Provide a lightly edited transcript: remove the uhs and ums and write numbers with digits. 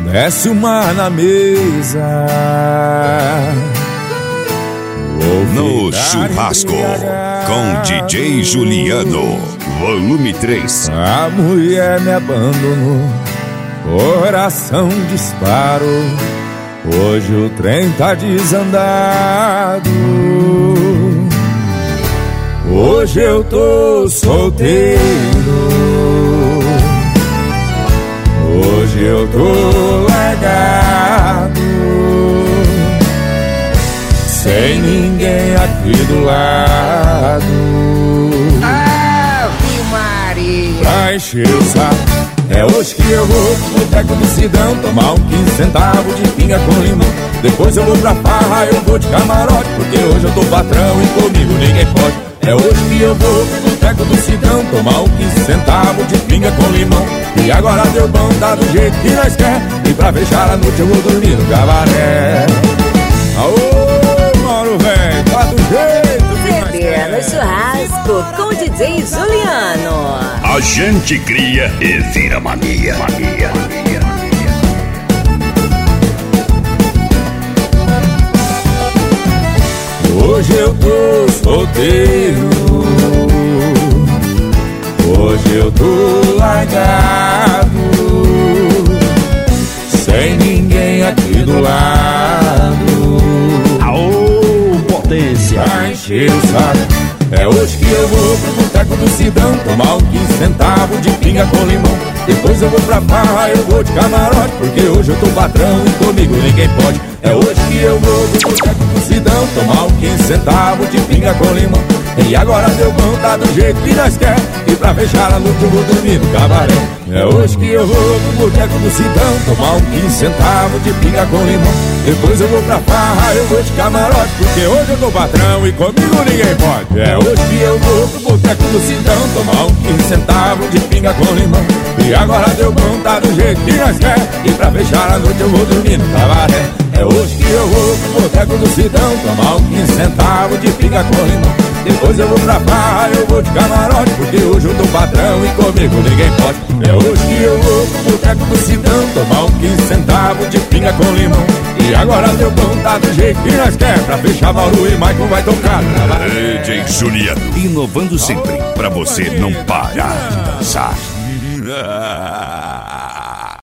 desce o mar na mesa. No churrasco com DJ Juliano, volume 3. A mulher me abandonou, coração disparou. Hoje o trem tá desandado. Hoje eu tô solteiro. Hoje eu tô largado, sem ninguém aqui do lado. Ave Maria! Pra encher o saco, é hoje que eu vou pro boteco do Sidão tomar 15 centavos de pinga com limão. Depois eu vou pra farra, eu vou de camarote, porque hoje eu tô patrão e comigo ninguém pode. É hoje que eu vou pro boteco do Sidão tomar 15 centavos de pinga com limão. E agora deu bom, tá do jeito que nós quer. E pra fechar a noite eu vou dormir no cabaré. Aô, Mauro, velho, tá do jeito que nós quer. No churrasco com o DJ Juliano. A gente cria e vira mania. Hoje eu tô solteiro, hoje eu tô largado, sem ninguém aqui do lado. Aô, potência! Pra encher o saco, é hoje que eu vou pro boteco do Sidão tomar 15 centavos de pinga com limão. Depois eu vou pra farra, eu vou de camarote, porque hoje eu tô patrão e comigo ninguém pode. É hoje que eu vou pro boteco do Sidão tomar 15 centavos de pinga com limão. E agora deu bom, tá do jeito que nós quer. E pra fechar a noite eu vou dormir no cabaré. É hoje que eu vou pro boteco do Sidão tomar 15 centavos de pinga com limão. Depois eu vou pra farra, eu vou de camarote, porque hoje eu tô patrão e comigo ninguém pode. É hoje que eu vou pro boteco do Sidão tomar 15 centavos de pinga com limão. E agora deu bom, tá do jeito que nós quer. E pra fechar a noite eu vou dormir no cabaré. É hoje que eu vou pro boteco do Sidão tomar 15 centavos de pinga com limão. Depois eu vou pra farra, eu vou de camarote, porque hoje eu tô patrão e comigo ninguém pode. É hoje que eu vou pro boteco do Sidão tomar 15 centavos de pinga com limão. E agora deu bom, tá do jeito que nós quer. Pra fechar, Mauro e Maicon vai tocar. DJ Juliano, inovando sempre, pra você não parar de dançar.